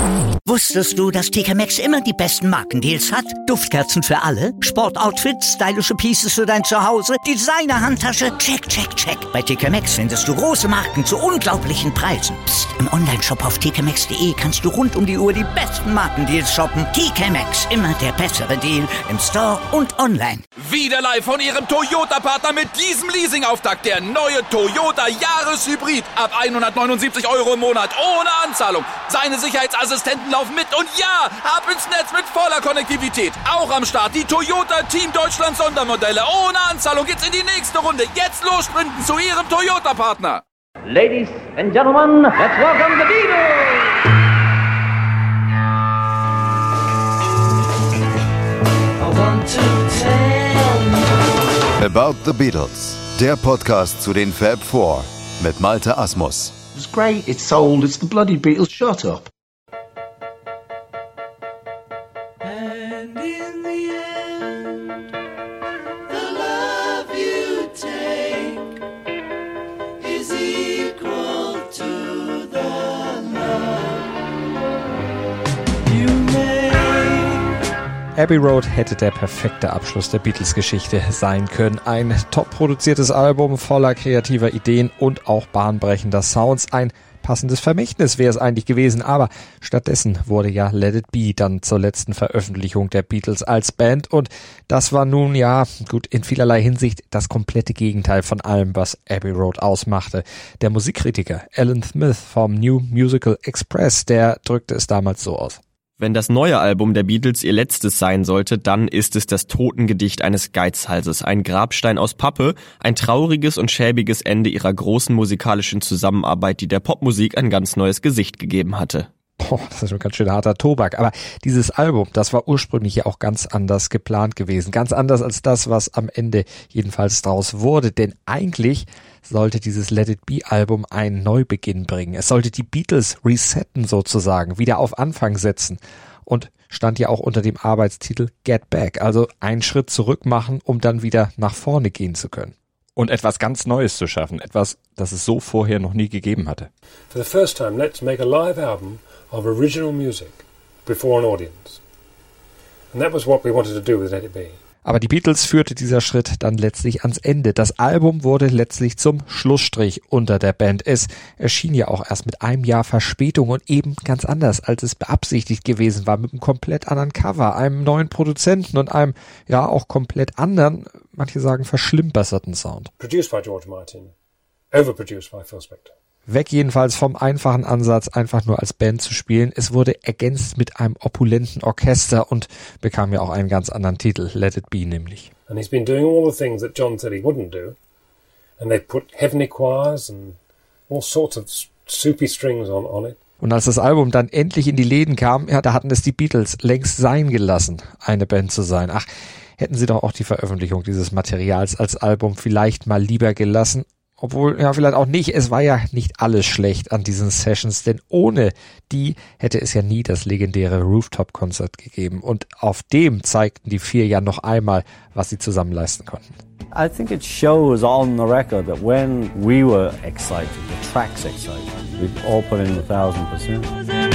Wusstest du, dass TK Maxx immer die besten Markendeals hat? Duftkerzen für alle, Sportoutfits, stylische Pieces für dein Zuhause, Designer-Handtasche, check, check, check. Bei TK Maxx findest du große Marken zu unglaublichen Preisen. Psst. Im Onlineshop auf tkmaxx.de kannst du rund um die Uhr die besten Markendeals shoppen. TK Maxx, immer der bessere Deal im Store und online. Wieder live von Ihrem Toyota-Partner mit diesem Leasing-Auftakt. Der neue Toyota Jahreshybrid. Ab 179 € im Monat. Ohne Anzahlung. Seine Sicherheitsassistenten laufen mit. Und ja, ab ins Netz mit voller Konnektivität. Auch am Start die Toyota Team Deutschland Sondermodelle. Ohne Anzahlung geht's in die nächste Runde. Jetzt los sprinten zu Ihrem Toyota-Partner. Ladies and gentlemen, let's welcome the Beatles! About the Beatles, der Podcast zu den Fab Four mit Malte Asmus. It's great, it's sold, it's the bloody Beatles, shut up. And in the end, the love you take is equal to the love you make. Abbey Road hätte der perfekte Abschluss der Beatles-Geschichte sein können. Ein top produziertes Album voller kreativer Ideen und auch bahnbrechender Sounds. Ein passendes Vermächtnis wäre es eigentlich gewesen, aber stattdessen wurde ja Let It Be dann zur letzten Veröffentlichung der Beatles als Band und das war nun ja, gut, in vielerlei Hinsicht das komplette Gegenteil von allem, was Abbey Road ausmachte. Der Musikkritiker Alan Smith vom New Musical Express, der drückte es damals so aus. Wenn das neue Album der Beatles ihr letztes sein sollte, dann ist es das Totengedicht eines Geizhalses, ein Grabstein aus Pappe, ein trauriges und schäbiges Ende ihrer großen musikalischen Zusammenarbeit, die der Popmusik ein ganz neues Gesicht gegeben hatte. Das ist schon ganz schön harter Tobak, aber dieses Album, das war ursprünglich ja auch ganz anders geplant gewesen. Ganz anders als das, was am Ende jedenfalls draus wurde, denn eigentlich sollte dieses Let It Be Album einen Neubeginn bringen. Es sollte die Beatles resetten sozusagen, wieder auf Anfang setzen und stand ja auch unter dem Arbeitstitel Get Back, also einen Schritt zurück machen, um dann wieder nach vorne gehen zu können. Und etwas ganz Neues zu schaffen, etwas, das es so vorher noch nie gegeben hatte. For the first time, let's make a live album of original music before an audience. And that was what we wanted to do with Let It Be. Aber die Beatles führte dieser Schritt dann letztlich ans Ende. Das Album wurde letztlich zum Schlussstrich unter der Band. Es erschien ja auch erst mit einem Jahr Verspätung und eben ganz anders, als es beabsichtigt gewesen war, mit einem komplett anderen Cover, einem neuen Produzenten und einem ja auch komplett anderen, manche sagen verschlimmbesserten Sound. Produced by George Martin, overproduced by Phil Spector. Weg jedenfalls vom einfachen Ansatz, einfach nur als Band zu spielen. Es wurde ergänzt mit einem opulenten Orchester und bekam ja auch einen ganz anderen Titel, Let It Be nämlich. And he's been doing all the things that John said he wouldn't do. And they put heavenly choirs and all sorts of soupy strings on it. Und als das Album dann endlich in die Läden kam, ja, da hatten es die Beatles längst sein gelassen, eine Band zu sein. Ach, hätten sie doch auch die Veröffentlichung dieses Materials als Album vielleicht mal lieber gelassen. Obwohl, ja, vielleicht auch nicht. Es war ja nicht alles schlecht an diesen Sessions, denn ohne die hätte es ja nie das legendäre Rooftop-Konzert gegeben. Und auf dem zeigten die vier ja noch einmal, was sie zusammen leisten konnten. I think it shows on the record that when we were excited, the tracks excited, we'd all put in 1,000%.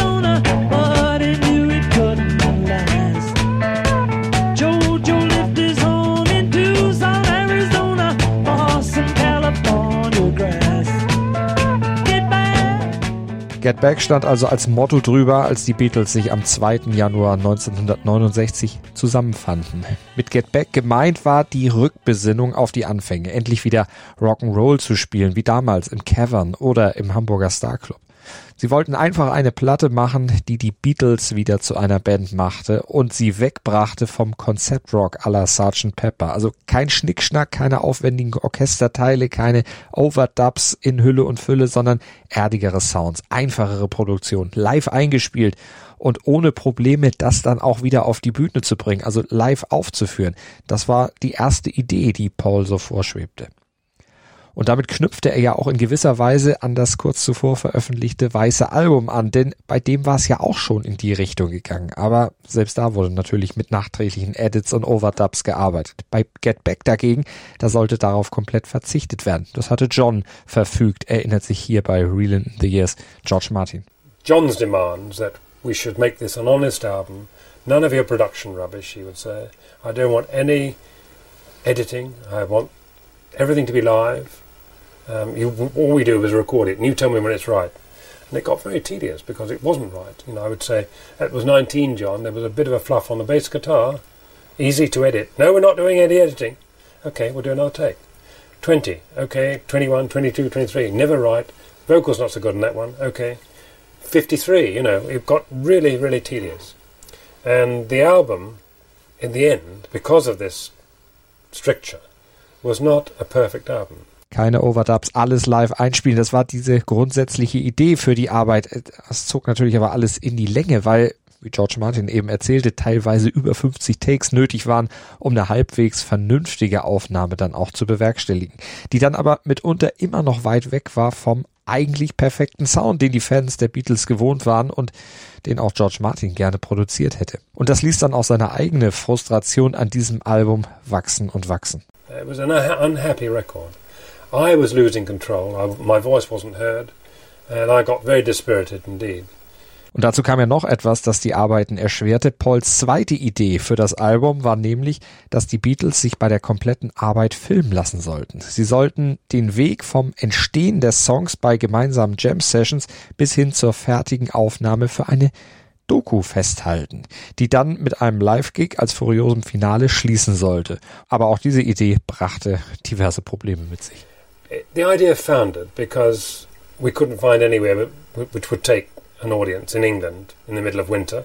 Get Back stand also als Motto drüber, als die Beatles sich am 2. Januar 1969 zusammenfanden. Mit Get Back gemeint war die Rückbesinnung auf die Anfänge, endlich wieder Rock'n'Roll zu spielen, wie damals im Cavern oder im Hamburger Star Club. Sie wollten einfach eine Platte machen, die die Beatles wieder zu einer Band machte und sie wegbrachte vom Konzeptrock à la Sgt. Pepper. Also kein Schnickschnack, keine aufwendigen Orchesterteile, keine Overdubs in Hülle und Fülle, sondern erdigere Sounds, einfachere Produktion, live eingespielt und ohne Probleme das dann auch wieder auf die Bühne zu bringen, also live aufzuführen. Das war die erste Idee, die Paul so vorschwebte. Und damit knüpfte er ja auch in gewisser Weise an das kurz zuvor veröffentlichte Weiße Album an, denn bei dem war es ja auch schon in die Richtung gegangen. Aber selbst da wurde natürlich mit nachträglichen Edits und Overdubs gearbeitet. Bei Get Back dagegen, da sollte darauf komplett verzichtet werden. Das hatte John verfügt, erinnert sich hier bei Reelin' in the Years George Martin. John's demands that we should make this an honest album. None of your production rubbish, he would say. I don't want any editing. I want everything to be live. All we do is record it, and you tell me when it's right. And it got very tedious because it wasn't right. You know, I would say, it was 19, John, there was a bit of a fluff on the bass guitar. Easy to edit. No, we're not doing any editing. Okay, we'll do another take. 20, okay, 21, 22, 23, never right. Vocals not so good on that one, okay. 53, you know, it got really, really tedious. And the album, in the end, because of this stricture, was not a perfect album. Keine Overdubs, alles live einspielen, das war diese grundsätzliche Idee für die Arbeit. Das zog natürlich aber alles in die Länge, weil, wie George Martin eben erzählte, teilweise über 50 Takes nötig waren, um eine halbwegs vernünftige Aufnahme dann auch zu bewerkstelligen, die dann aber mitunter immer noch weit weg war vom eigentlich perfekten Sound, den die Fans der Beatles gewohnt waren und den auch George Martin gerne produziert hätte. Und das ließ dann auch seine eigene Frustration an diesem Album wachsen und wachsen. It was an unhappy record. I was losing control. My voice wasn't heard, and I got very dispirited indeed. Und dazu kam ja noch etwas, das die Arbeiten erschwerte. Pauls zweite Idee für das Album war nämlich, dass die Beatles sich bei der kompletten Arbeit filmen lassen sollten. Sie sollten den Weg vom Entstehen der Songs bei gemeinsamen Jam-Sessions bis hin zur fertigen Aufnahme für eine Doku festhalten, die dann mit einem Live-Gig als furiosem Finale schließen sollte. Aber auch diese Idee brachte diverse Probleme mit sich. The idea foundered because we couldn't find anywhere which would take an audience in England in the middle of winter,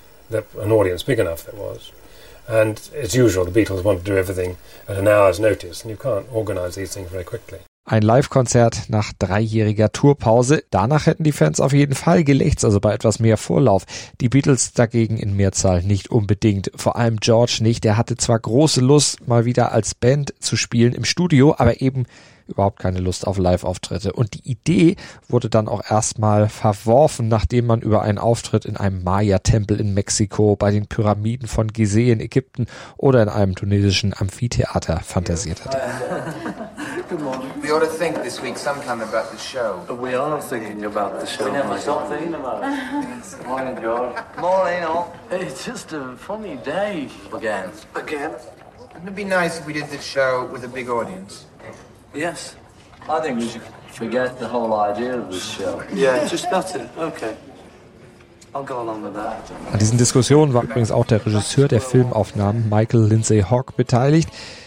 an audience big enough it was. And as usual, the Beatles wanted to do everything at an hour's notice, and you can't organise these things very quickly. Ein Live-Konzert nach 3-jähriger Tourpause. Danach hätten die Fans auf jeden Fall gelächzt, also bei etwas mehr Vorlauf. Die Beatles dagegen in Mehrzahl nicht unbedingt. Vor allem George nicht. Der hatte zwar große Lust, mal wieder als Band zu spielen im Studio, aber eben überhaupt keine Lust auf Live-Auftritte. Und die Idee wurde dann auch erstmal verworfen, nachdem man über einen Auftritt in einem Maya-Tempel in Mexiko, bei den Pyramiden von Gizeh in Ägypten oder in einem tunesischen Amphitheater fantasiert hatte. Good morning. We ought to think this week sometime about the show. We are thinking about the show. We never stop thinking about it. Yes. Morning, George. Morning, all. It's just a funny day. Again. Wouldn't it be nice if we did this show with a big audience? Yes. I think we should forget the whole idea of this show. Yeah, just that's it. Okay. I'll go along with that. An diesen Diskussionen war übrigens auch der Regisseur der Filmaufnahmen, Michael Lindsay Hogg, beteiligt.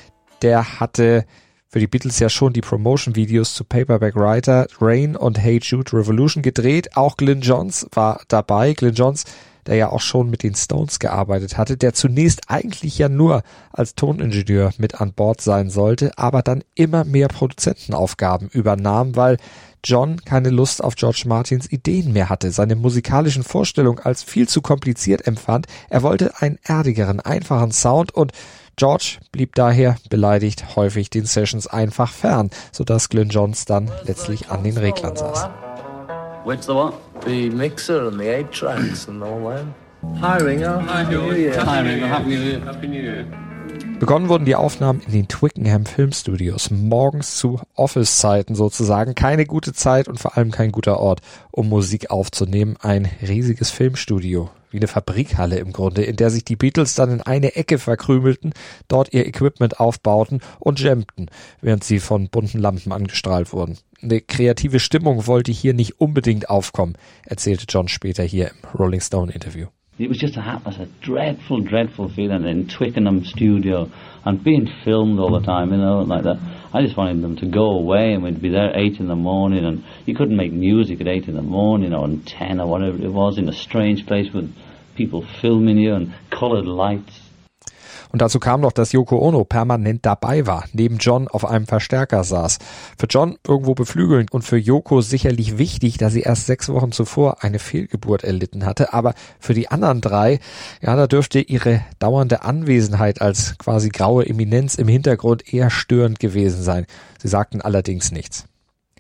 Der hatte für die Beatles ja schon die Promotion-Videos zu Paperback Writer, Rain und Hey Jude Revolution gedreht. Auch Glyn Johns war dabei. Glyn Johns, der ja auch schon mit den Stones gearbeitet hatte, der zunächst eigentlich ja nur als Toningenieur mit an Bord sein sollte, aber dann immer mehr Produzentenaufgaben übernahm, weil John keine Lust auf George Martins Ideen mehr hatte, seine musikalischen Vorstellungen als viel zu kompliziert empfand. Er wollte einen erdigeren, einfachen Sound und George blieb daher beleidigt häufig den Sessions einfach fern, sodass Glyn Johns dann letztlich an den Reglern saß. Which the what? The mixer and the 8 tracks and all that. Hiring, Happy New Year. Hiring, Happy New Year. Begonnen wurden die Aufnahmen in den Twickenham Filmstudios, morgens zu Office-Zeiten sozusagen. Keine gute Zeit und vor allem kein guter Ort, um Musik aufzunehmen. Ein riesiges Filmstudio, wie eine Fabrikhalle im Grunde, in der sich die Beatles dann in eine Ecke verkrümelten, dort ihr Equipment aufbauten und jammten, während sie von bunten Lampen angestrahlt wurden. Eine kreative Stimmung wollte hier nicht unbedingt aufkommen, erzählte John später hier im Rolling Stone Interview. It was just a dreadful feeling in Twickenham studio and being filmed all the time, you know, like that. I just wanted them to go away and we'd be there at 8 in the morning and you couldn't make music at 8 in the morning or 10 or whatever it was in a strange place with people filming you and coloured lights. Und dazu kam noch, dass Yoko Ono permanent dabei war, neben John auf einem Verstärker saß. Für John irgendwo beflügelnd und für Yoko sicherlich wichtig, da sie erst 6 Wochen zuvor eine Fehlgeburt erlitten hatte. Aber für die anderen 3, ja, da dürfte ihre dauernde Anwesenheit als quasi graue Eminenz im Hintergrund eher störend gewesen sein. Sie sagten allerdings nichts.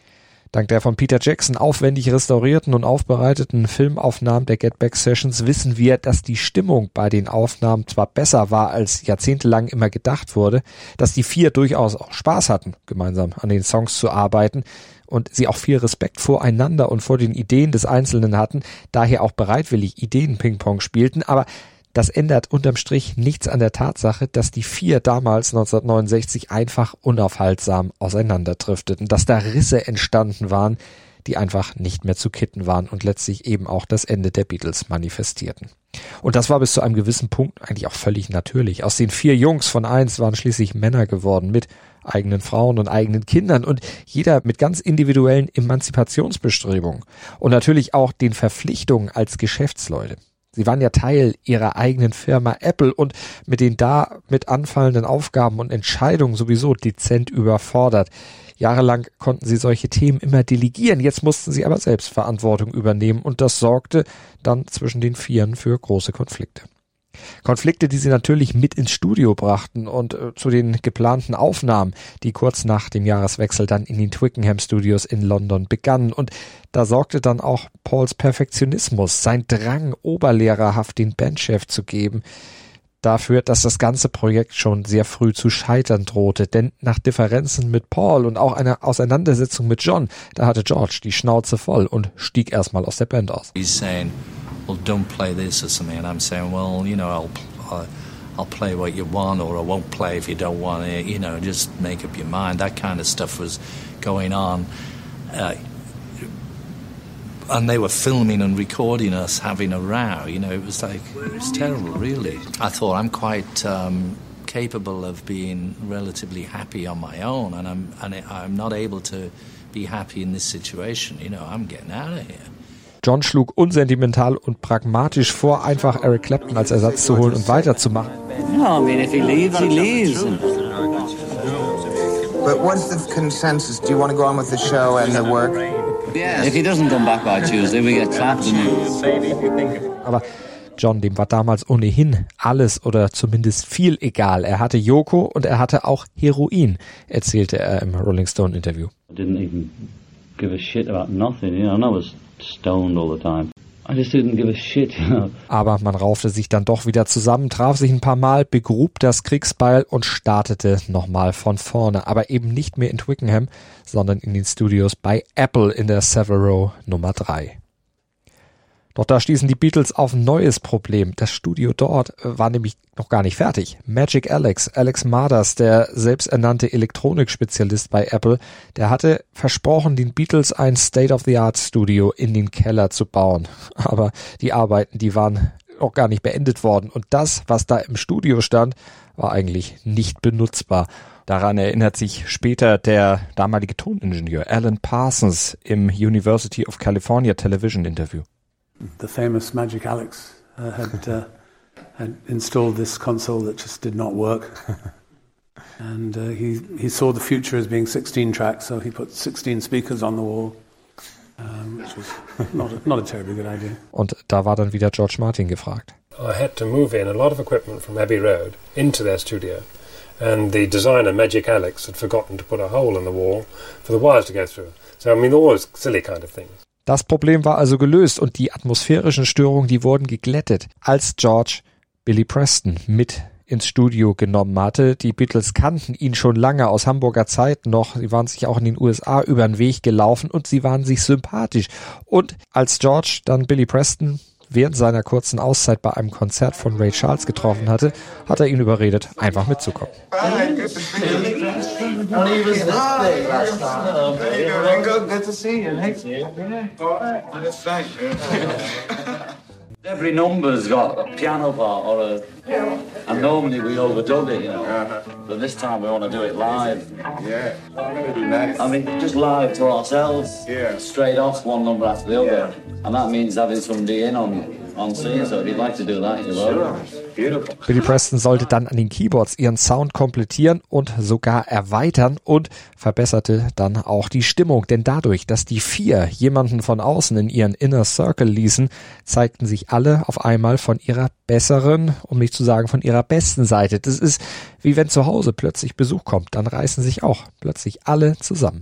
Dank der von Peter Jackson aufwendig restaurierten und aufbereiteten Filmaufnahmen der Get Back Sessions wissen wir, dass die Stimmung bei den Aufnahmen zwar besser war, als jahrzehntelang immer gedacht wurde, dass die 4 durchaus auch Spaß hatten, gemeinsam an den Songs zu arbeiten und sie auch viel Respekt voreinander und vor den Ideen des Einzelnen hatten, daher auch bereitwillig Ideen-Ping-Pong spielten, aber das ändert unterm Strich nichts an der Tatsache, dass die 4 damals 1969 einfach unaufhaltsam auseinanderdrifteten, dass da Risse entstanden waren, die einfach nicht mehr zu kitten waren und letztlich eben auch das Ende der Beatles manifestierten. Und das war bis zu einem gewissen Punkt eigentlich auch völlig natürlich. Aus den 4 Jungs von einst waren schließlich Männer geworden mit eigenen Frauen und eigenen Kindern und jeder mit ganz individuellen Emanzipationsbestrebungen und natürlich auch den Verpflichtungen als Geschäftsleute. Sie waren ja Teil ihrer eigenen Firma Apple und mit den damit anfallenden Aufgaben und Entscheidungen sowieso dezent überfordert. Jahrelang konnten sie solche Themen immer delegieren, jetzt mussten sie aber selbst Verantwortung übernehmen und das sorgte dann zwischen den 4 für große Konflikte. Konflikte, die sie natürlich mit ins Studio brachten und zu den geplanten Aufnahmen, die kurz nach dem Jahreswechsel dann in den Twickenham Studios in London begannen. Und da sorgte dann auch Pauls Perfektionismus, sein Drang, oberlehrerhaft den Bandchef zu geben, dafür, dass das ganze Projekt schon sehr früh zu scheitern drohte. Denn nach Differenzen mit Paul und auch einer Auseinandersetzung mit John, da hatte George die Schnauze voll und stieg erstmal aus der Band aus. Well, don't play this or something, and I'm saying, well, you know, I'll play what you want, or I won't play if you don't want it, you know, just make up your mind. That kind of stuff was going on. And they were filming and recording us having a row, you know, it was terrible, really. I thought I'm quite capable of being relatively happy on my own, and I'm not able to be happy in this situation, you know, I'm getting out of here. John schlug unsentimental und pragmatisch vor, einfach Eric Clapton als Ersatz zu holen und weiterzumachen. No, I mean, if he leaves, he leaves. But what's the consensus? Do you want to go on with the show and the work? Yeah, if he doesn't come back by Tuesday, we get Clapton. Aber John, dem war damals ohnehin alles oder zumindest viel egal. Er hatte Yoko und er hatte auch Heroin, erzählte er im Rolling Stone Interview. I didn't even give a shit about nothing, you know, and I was stoned all the time. I just didn't give a shit, you know. Aber man raufte sich dann doch wieder zusammen, traf sich ein paar Mal, begrub das Kriegsbeil und startete nochmal von vorne. Aber eben nicht mehr in Twickenham, sondern in den Studios bei Apple in der Savile Row Nummer 3. Doch da stießen die Beatles auf ein neues Problem. Das Studio dort war nämlich noch gar nicht fertig. Magic Alex Marders, der selbsternannte Elektronikspezialist bei Apple, der hatte versprochen, den Beatles ein State-of-the-Art-Studio in den Keller zu bauen. Aber die Arbeiten, die waren noch gar nicht beendet worden. Und das, was da im Studio stand, war eigentlich nicht benutzbar. Daran erinnert sich später der damalige Toningenieur Alan Parsons im University of California Television Interview. The famous Magic Alex had installed this console that just did not work. And he saw the future as being 16 tracks, so he put 16 speakers on the wall, which was not a terribly good idea. Und da war dann wieder George Martin gefragt. I had to move in a lot of equipment from Abbey Road into their studio. And the designer, Magic Alex, had forgotten to put a hole in the wall for the wires to go through. So, I mean, all those silly kind of things. Das Problem war also gelöst und die atmosphärischen Störungen, die wurden geglättet, als George Billy Preston mit ins Studio genommen hatte. Die Beatles kannten ihn schon lange aus Hamburger Zeiten noch. Sie waren sich auch in den USA über den Weg gelaufen und sie waren sich sympathisch. Und als George dann Billy Preston während seiner kurzen Auszeit bei einem Konzert von Ray Charles getroffen hatte, hat er ihn überredet, einfach mitzukommen. Every number's got a piano part or and normally we overdub it, you know. But this time we want to do it live. Yeah, nice. I mean, just live to ourselves. Yeah. Straight off one number after the other. And that means having somebody in on scene, so if you'd like to do that, you're welcome. Beautiful. Billy Preston sollte dann an den Keyboards ihren Sound komplettieren und sogar erweitern und verbesserte dann auch die Stimmung. Denn dadurch, dass die 4 jemanden von außen in ihren Inner Circle ließen, zeigten sich alle auf einmal von ihrer besseren, um nicht zu sagen von ihrer besten Seite. Das ist wie wenn zu Hause plötzlich Besuch kommt, dann reißen sich auch plötzlich alle zusammen.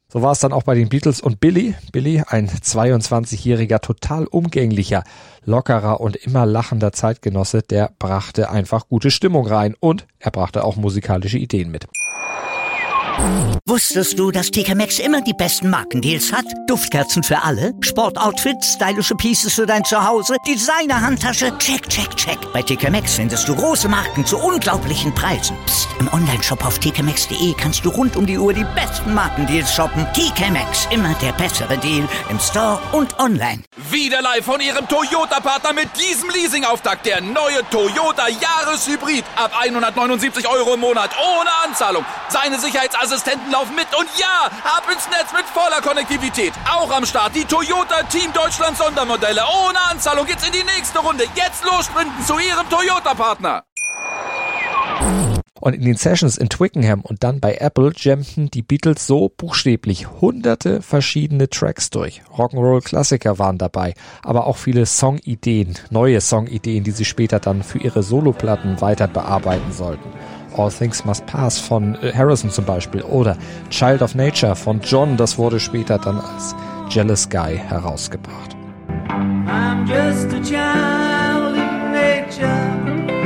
So war es dann auch bei den Beatles und Billy. Billy, ein 22-jähriger, total umgänglicher, lockerer und immer lachender Zeitgenosse, der brachte einfach gute Stimmung rein und er brachte auch musikalische Ideen mit. Wusstest du, dass TK Maxx immer die besten Markendeals hat? Duftkerzen für alle, Sportoutfits, stylische Pieces für dein Zuhause, Designer-Handtasche, check, check, check. Bei TK Maxx findest du große Marken zu unglaublichen Preisen. Psst. Im Onlineshop auf tkmaxx.de kannst du rund um die Uhr die besten Markendeals shoppen. TK Maxx, immer der bessere Deal im Store und online. Wieder live von ihrem Toyota-Partner mit diesem Leasing-Auftakt. Der neue Toyota Jahreshybrid. Ab 179 Euro im Monat ohne Anzahlung. Seine Sicherheitsassistenten laufen mit und ja, ab ins Netz mit voller Konnektivität. Auch am Start die Toyota Team Deutschland Sondermodelle. Ohne Anzahlung geht's in die nächste Runde. Jetzt los sprinten zu ihrem Toyota-Partner. Und in den Sessions in Twickenham und dann bei Apple jammten die Beatles so buchstäblich hunderte verschiedene Tracks durch. Rock'n'Roll-Klassiker waren dabei, aber auch viele Songideen, neue Songideen, die sie später dann für ihre Soloplatten weiter bearbeiten sollten. All Things Must Pass von Harrison zum Beispiel oder Child of Nature von John, das wurde später dann als Jealous Guy herausgebracht. I'm just a child of nature.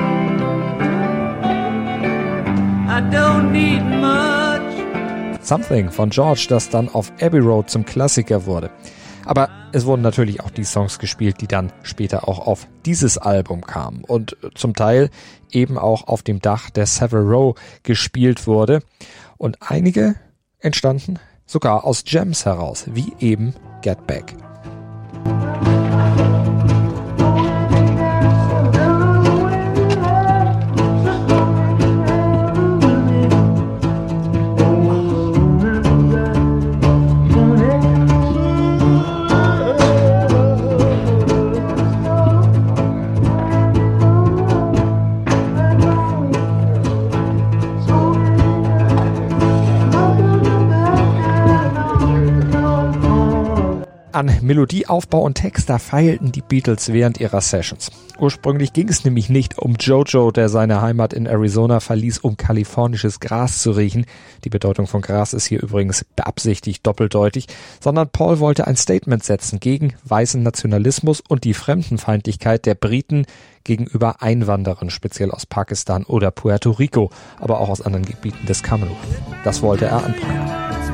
I don't need much. Something von George, das dann auf Abbey Road zum Klassiker wurde. Aber es wurden natürlich auch die Songs gespielt, die dann später auch auf dieses Album kamen und zum Teil eben auch auf dem Dach der Savile Row gespielt wurde. Und einige entstanden sogar aus Jams heraus, wie eben Get Back. An Melodieaufbau und Text, da feilten die Beatles während ihrer Sessions. Ursprünglich ging es nämlich nicht um Jojo, der seine Heimat in Arizona verließ, um kalifornisches Gras zu riechen. Die Bedeutung von Gras ist hier übrigens beabsichtigt doppeldeutig, sondern Paul wollte ein Statement setzen gegen weißen Nationalismus und die Fremdenfeindlichkeit der Briten gegenüber Einwanderern, speziell aus Pakistan oder Puerto Rico, aber auch aus anderen Gebieten des Commonwealth. Das wollte er anprangern.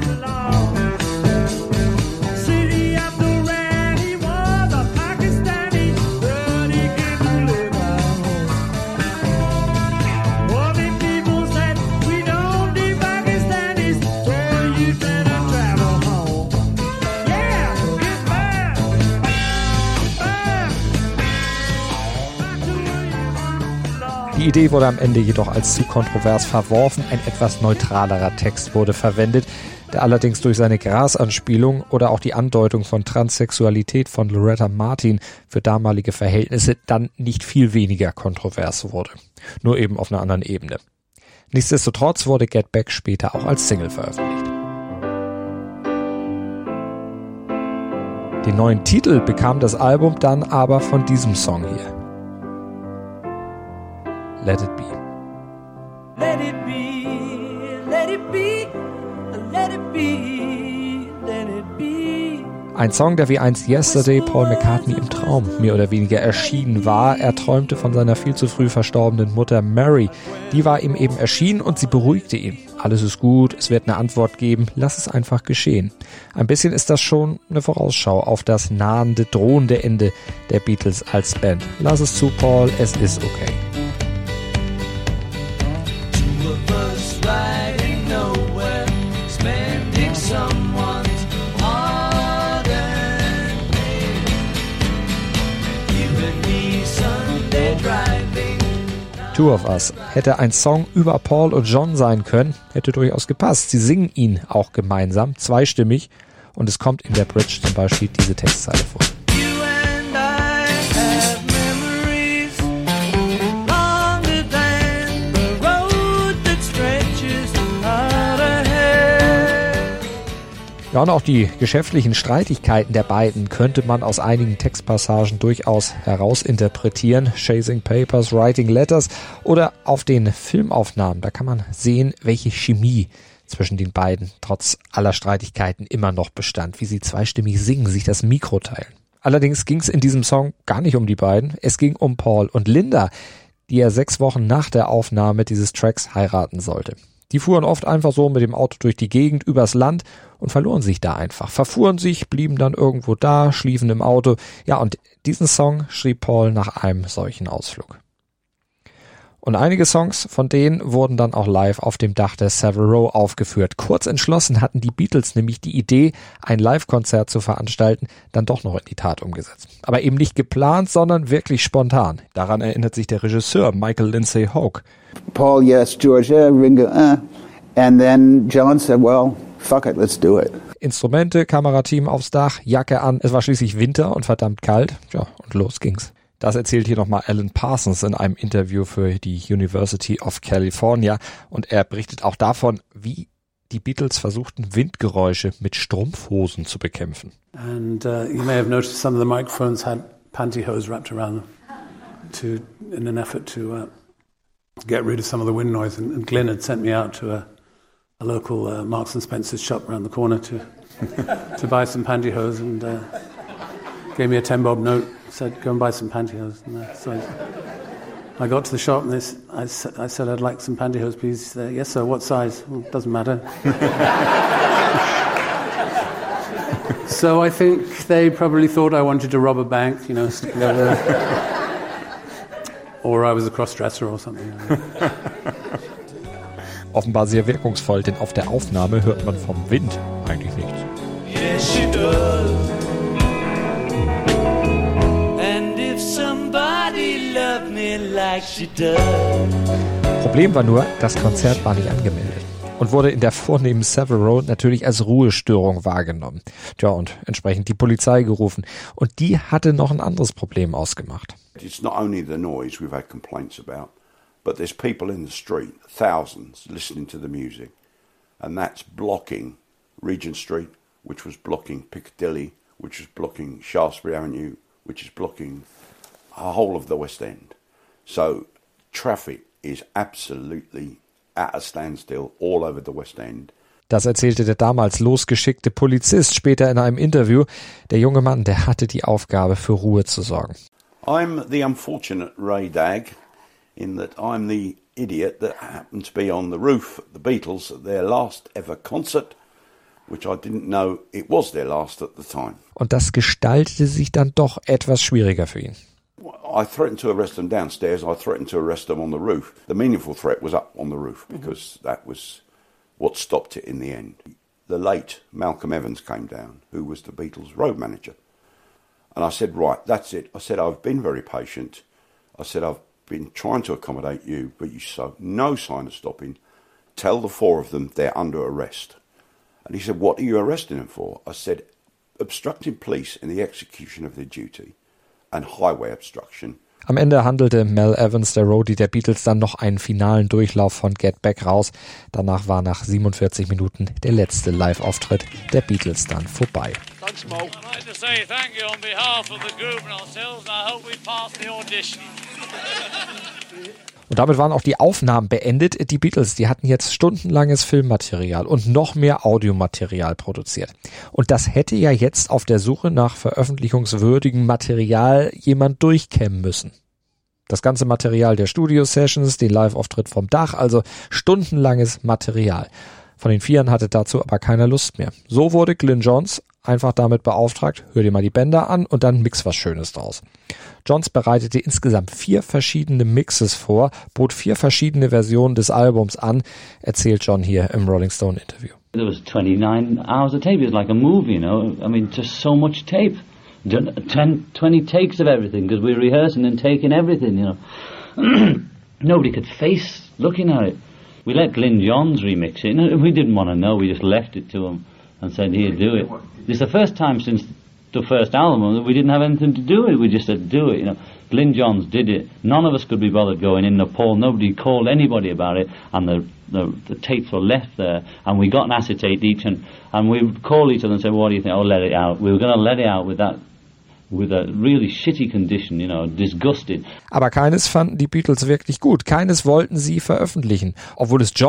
Die Idee wurde am Ende jedoch als zu kontrovers verworfen. Ein etwas neutralerer Text wurde verwendet, der allerdings durch seine Grasanspielung oder auch die Andeutung von Transsexualität von Loretta Martin für damalige Verhältnisse dann nicht viel weniger kontrovers wurde. Nur eben auf einer anderen Ebene. Nichtsdestotrotz wurde Get Back später auch als Single veröffentlicht. Den neuen Titel bekam das Album dann aber von diesem Song hier. Let It Be. Let it be, let it be, let it be, let it be. Ein Song, der wie einst Yesterday Paul McCartney im Traum mehr oder weniger erschienen war. Er träumte von seiner viel zu früh verstorbenen Mutter Mary. Die war ihm eben erschienen und sie beruhigte ihn. Alles ist gut, es wird eine Antwort geben, lass es einfach geschehen. Ein bisschen ist das schon eine Vorausschau auf das nahende, drohende Ende der Beatles als Band. Lass es zu, Paul, es ist okay. Two of Us hätte ein Song über Paul und John sein können, hätte durchaus gepasst. Sie singen ihn auch gemeinsam, zweistimmig, und es kommt in der Bridge zum Beispiel diese Textzeile vor. Ja, und auch die geschäftlichen Streitigkeiten der beiden könnte man aus einigen Textpassagen durchaus herausinterpretieren. Chasing Papers, Writing Letters oder auf den Filmaufnahmen. Da kann man sehen, welche Chemie zwischen den beiden trotz aller Streitigkeiten immer noch bestand, wie sie zweistimmig singen, sich das Mikro teilen. Allerdings ging es in diesem Song gar nicht um die beiden, es ging um Paul und Linda, die er 6 Wochen nach der Aufnahme dieses Tracks heiraten sollte. Die fuhren oft einfach so mit dem Auto durch die Gegend, übers Land und verloren sich da einfach. Verfuhren sich, blieben dann irgendwo da, schliefen im Auto. Ja, und diesen Song schrieb Paul nach einem solchen Ausflug. Und einige Songs von denen wurden dann auch live auf dem Dach der Savile Row aufgeführt. Kurz entschlossen hatten die Beatles nämlich die Idee, ein Live-Konzert zu veranstalten, dann doch noch in die Tat umgesetzt. Aber eben nicht geplant, sondern wirklich spontan. Daran erinnert sich der Regisseur Michael Lindsay Hogue. Paul, yes, George, Ringo, and then John said, well, fuck it, let's do it. Instrumente, Kamerateam aufs Dach, Jacke an. Es war schließlich Winter und verdammt kalt. Ja, und los ging's. Das erzählt hier nochmal Alan Parsons in einem Interview für die University of California. Und er berichtet auch davon, wie die Beatles versuchten, Windgeräusche mit Strumpfhosen zu bekämpfen. And you may have noticed some of the microphones had pantyhose wrapped around them in an effort to get rid of some of the wind noise. And Glyn had sent me out to a local Marks and Spencer's shop around the corner to buy some pantyhose and gave me a 10-bob note. Said, go and buy some pantyhose. And, so I got to the shop and I said, I'd like some pantyhose, please. Yes, sir. What size? Well, doesn't matter. So I think they probably thought I wanted to rob a bank, sticking over or I was a cross-dresser or something. Offenbar sehr wirkungsvoll, denn auf der Aufnahme hört man vom Wind eigentlich nichts. Yes, she does. Like she does. Problem war nur, das Konzert war nicht angemeldet und wurde in der vornehmen Savile Row natürlich als Ruhestörung wahrgenommen. Tja, und entsprechend die Polizei gerufen. Und die hatte noch ein anderes Problem ausgemacht. It's not only the noise we've had complaints about, but there's people in the street, thousands, listening to the music. And that's blocking Regent Street, which was blocking Piccadilly, which was blocking Shaftesbury Avenue, which is blocking the whole of the West End. So traffic is absolutely at a standstill all over the West End. Das erzählte der damals losgeschickte Polizist später in einem Interview. Der junge Mann, der hatte die Aufgabe, für Ruhe zu sorgen. I'm the unfortunate Ray Dagg in that I'm the idiot that happened to be on the roof at the Beatles at their last ever concert, which I didn't know it was their last at the time. Und das gestaltete sich dann doch etwas schwieriger für ihn. I threatened to arrest them downstairs. I threatened to arrest them on the roof. The meaningful threat was up on the roof because that was what stopped it in the end. The late Malcolm Evans came down, who was the Beatles' road manager. And I said, right, that's it. I said, I've been very patient. I said, I've been trying to accommodate you, but you show no sign of stopping. Tell the 4 of them they're under arrest. And he said, what are you arresting them for? I said, obstructing police in the execution of their duty. And highway obstruction. Am Ende handelte Mel Evans, der Roadie der Beatles, dann noch einen finalen Durchlauf von Get Back raus. Danach war nach 47 Minuten der letzte Live-Auftritt der Beatles dann vorbei. I'd like to say thank you on behalf of the group and ourselves, and I hope we pass the audition. Und damit waren auch die Aufnahmen beendet. Die Beatles, die hatten jetzt stundenlanges Filmmaterial und noch mehr Audiomaterial produziert. Und das hätte ja jetzt auf der Suche nach veröffentlichungswürdigem Material jemand durchkämmen müssen. Das ganze Material der Studio-Sessions, den Live-Auftritt vom Dach, also stundenlanges Material. Von den Vieren hatte dazu aber keiner Lust mehr. So wurde Glyn Johns einfach damit beauftragt, hör dir mal die Bänder an und dann mix was Schönes draus. Johns bereitete insgesamt 4 verschiedene Mixes vor, bot 4 verschiedene Versionen des Albums an, erzählt John hier im Rolling Stone Interview. There was 29 hours of tape. It was like a movie, I mean, just so much tape. 20 takes of everything, because we were rehearsing and taking everything, Nobody could face looking at it. We let Glyn Johns remix it. We didn't want to know. We just left it to him and said, here, do it. It's the first time since the first album that we didn't have anything to do with it. We just said, do it, Glyn Johns did it. None of us could be bothered going in Nepal. Nobody called anybody about it. And the tapes were left there. And we got an acetate each. And we would call each other and say, what do you think? Oh, let it out. We were going to let it out with a really shitty condition, disgusted. Aber keines fanden die Beatles wirklich gut. Keines wollten sie veröffentlichen. Obwohl es John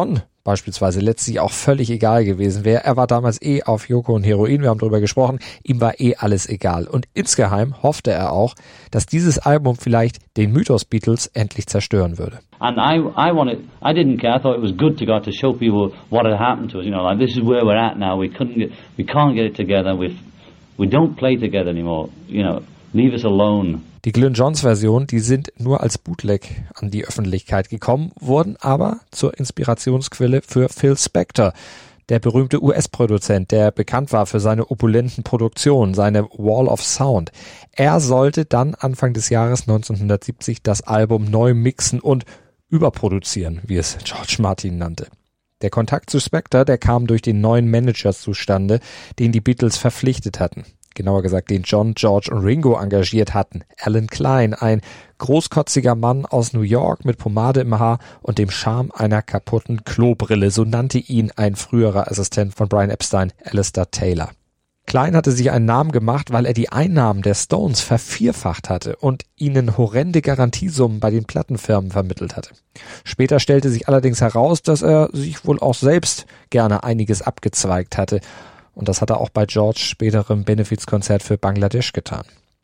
beispielsweise letztlich auch völlig egal gewesen wäre. Er war damals auf Yoko und Heroin, wir haben darüber gesprochen, ihm war alles egal. Und insgeheim hoffte er auch, dass dieses Album vielleicht den Mythos Beatles endlich zerstören würde. And I didn't care. I thought it was good to show people what had happened to us. You know, like, this is where we're at now. We can't get it together. We don't play together anymore. You know, leave us alone. Die Glyn Johns Version, die sind nur als Bootleg an die Öffentlichkeit gekommen, wurden aber zur Inspirationsquelle für Phil Spector, der berühmte US-Produzent, der bekannt war für seine opulenten Produktionen, seine Wall of Sound. Er sollte dann Anfang des Jahres 1970 das Album neu mixen und überproduzieren, wie es George Martin nannte. Der Kontakt zu Spector, der kam durch den neuen Manager zustande, den die Beatles verpflichtet hatten. Genauer gesagt, den John, George und Ringo engagiert hatten. Alan Klein, ein großkotziger Mann aus New York mit Pomade im Haar und dem Charme einer kaputten Klobrille. So nannte ihn ein früherer Assistent von Brian Epstein, Alistair Taylor. Klein hatte sich einen Namen gemacht, weil er die Einnahmen der Stones vervierfacht hatte und ihnen horrende Garantiesummen bei den Plattenfirmen vermittelt hatte. Später stellte sich allerdings heraus, dass er sich wohl auch selbst gerne einiges abgezweigt hatte. Und das hat er auch bei George späterem Benefizkonzert für Bangladesch getan.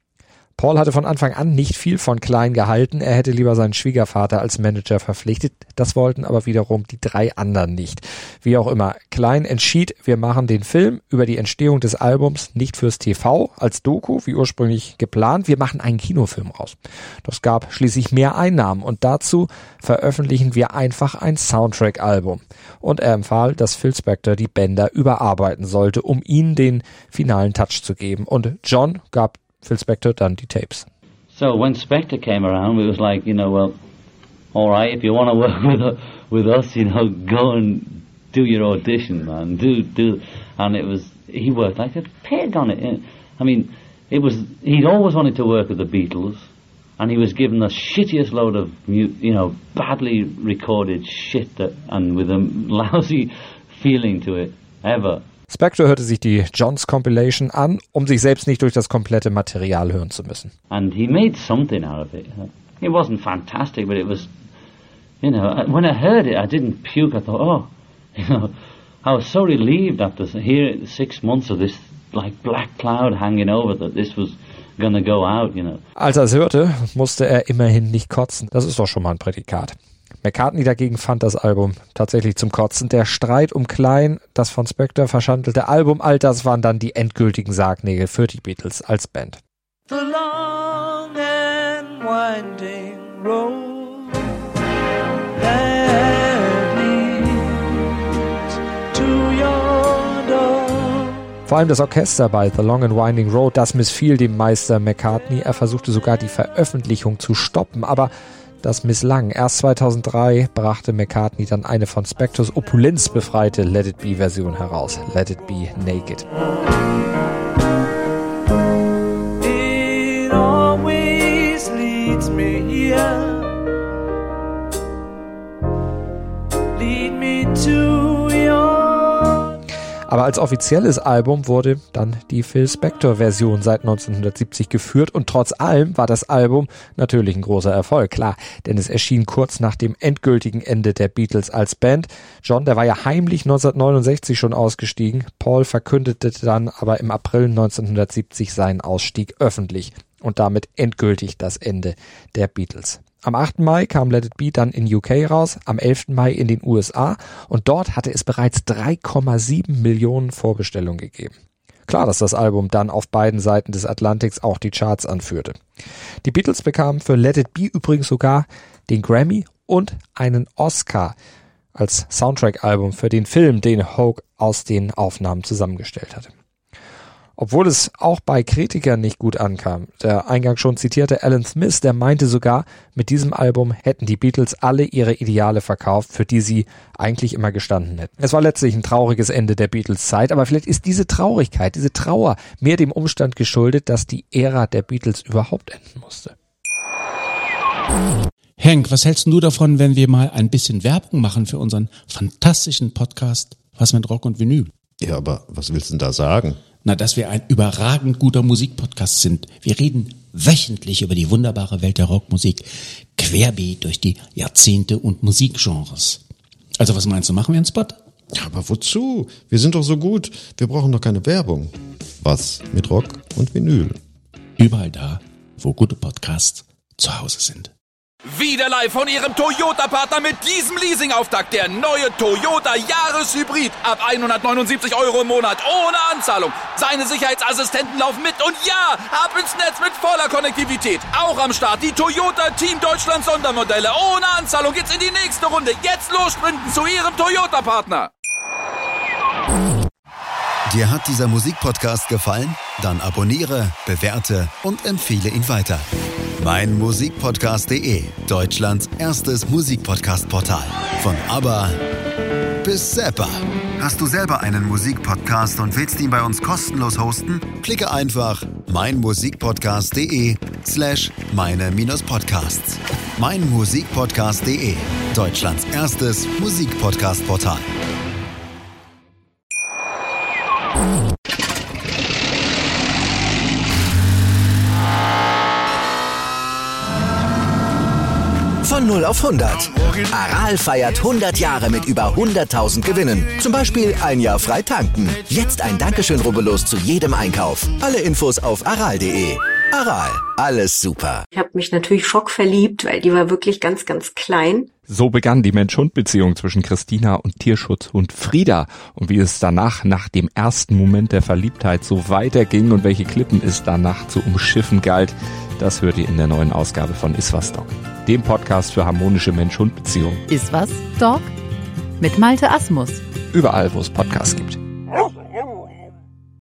Paul hatte von Anfang an nicht viel von Klein gehalten. Er hätte lieber seinen Schwiegervater als Manager verpflichtet. Das wollten aber wiederum die 3 anderen nicht. Wie auch immer, Klein entschied, wir machen den Film über die Entstehung des Albums nicht fürs TV als Doku, wie ursprünglich geplant. Wir machen einen Kinofilm raus. Das gab schließlich mehr Einnahmen und dazu veröffentlichen wir einfach ein Soundtrack-Album. Und er empfahl, dass Phil Spector die Bänder überarbeiten sollte, um ihnen den finalen Touch zu geben. Und John gab Phil Spector dann die Tapes. So when Spector came around, it was like, you know, well, all right, if you want to work with us, you know, go and do your audition, man. Do. And he worked like a pig on it. I mean, he'd always wanted to work with the Beatles, and he was given the shittiest load of, you know, badly recorded shit and with a lousy feeling to it, ever. Spector hörte sich die Johns Compilation an, um sich selbst nicht durch das komplette Material hören zu müssen. And he made something out of it. It wasn't fantastic, but it was, you know, when I heard it, I didn't puke. I thought, oh, you know, I was so relieved after hearing 6 months of this, like, black cloud hanging over that this was gonna go out, you know. Als er es hörte, musste er immerhin nicht kotzen. Das ist doch schon mal ein Prädikat. McCartney dagegen fand das Album tatsächlich zum Kotzen. Der Streit um Klein, das von Spector verschandelte Album, all das waren dann die endgültigen Sargnägel für die Beatles als Band. The long and winding road that leads to your door. Vor allem das Orchester bei The Long and Winding Road, das missfiel dem Meister McCartney. Er versuchte sogar die Veröffentlichung zu stoppen, aber das misslang. Erst 2003 brachte McCartney dann eine von Spectors Opulenz befreite Let It Be-Version heraus. Let It Be Naked. It always leads me here. Lead me to your... Aber als offizielles Album wurde dann die Phil Spector-Version seit 1970 geführt und trotz allem war das Album natürlich ein großer Erfolg, klar, denn es erschien kurz nach dem endgültigen Ende der Beatles als Band. John, der war ja heimlich 1969 schon ausgestiegen, Paul verkündete dann aber im April 1970 seinen Ausstieg öffentlich und damit endgültig das Ende der Beatles. Am 8. Mai kam Let It Be dann in UK raus, am 11. Mai in den USA und dort hatte es bereits 3,7 Millionen Vorbestellungen gegeben. Klar, dass das Album dann auf beiden Seiten des Atlantiks auch die Charts anführte. Die Beatles bekamen für Let It Be übrigens sogar den Grammy und einen Oscar als Soundtrack-Album für den Film, den Hogue aus den Aufnahmen zusammengestellt hatte. Obwohl es auch bei Kritikern nicht gut ankam. Der eingangs schon zitierte Alan Smith, der meinte sogar, mit diesem Album hätten die Beatles alle ihre Ideale verkauft, für die sie eigentlich immer gestanden hätten. Es war letztlich ein trauriges Ende der Beatles-Zeit, aber vielleicht ist diese Traurigkeit, diese Trauer mehr dem Umstand geschuldet, dass die Ära der Beatles überhaupt enden musste. Henk, was hältst du davon, wenn wir mal ein bisschen Werbung machen für unseren fantastischen Podcast Was mit Rock und Vinyl? Ja, aber was willst du denn da sagen? Na, dass wir ein überragend guter Musikpodcast sind. Wir reden wöchentlich über die wunderbare Welt der Rockmusik, querbeet durch die Jahrzehnte und Musikgenres. Also was meinst du, machen wir einen Spot? Ja, aber wozu? Wir sind doch so gut. Wir brauchen doch keine Werbung. Was mit Rock und Vinyl? Überall da, wo gute Podcasts zu Hause sind. Wieder live von Ihrem Toyota-Partner mit diesem Leasing-Auftakt. Der neue Toyota Jahreshybrid. Ab 179 € im Monat. Ohne Anzahlung. Seine Sicherheitsassistenten laufen mit. Und ja, ab ins Netz mit voller Konnektivität. Auch am Start die Toyota Team Deutschland Sondermodelle. Ohne Anzahlung geht's in die nächste Runde. Jetzt los sprinten zu Ihrem Toyota-Partner. Dir hat dieser Musikpodcast gefallen? Dann abonniere, bewerte und empfehle ihn weiter. meinmusikpodcast.de, Deutschlands erstes Musikpodcast-Portal. Von ABBA bis Zappa. Hast du selber einen Musikpodcast und willst ihn bei uns kostenlos hosten? Klicke einfach meinmusikpodcast.de/meine-podcasts. meinmusikpodcast.de, Deutschlands erstes Musikpodcast-Portal. Von 0 auf 100. Aral feiert 100 Jahre mit über 100.000 Gewinnen. Zum Beispiel ein Jahr frei tanken. Jetzt ein Dankeschön, rubbellos zu jedem Einkauf. Alle Infos auf aral.de. Aral, alles super. Ich habe mich natürlich schockverliebt, weil die war wirklich ganz, ganz klein. So begann die Mensch-Hund-Beziehung zwischen Christina und Tierschutzhund Frieda. Und wie es danach, nach dem ersten Moment der Verliebtheit, so weiterging und welche Klippen es danach zu umschiffen galt, das hört ihr in der neuen Ausgabe von Iswas Dog, dem Podcast für harmonische Mensch-Hund-Beziehungen. Iswas Dog? Mit Malte Asmus. Überall, wo es Podcasts gibt.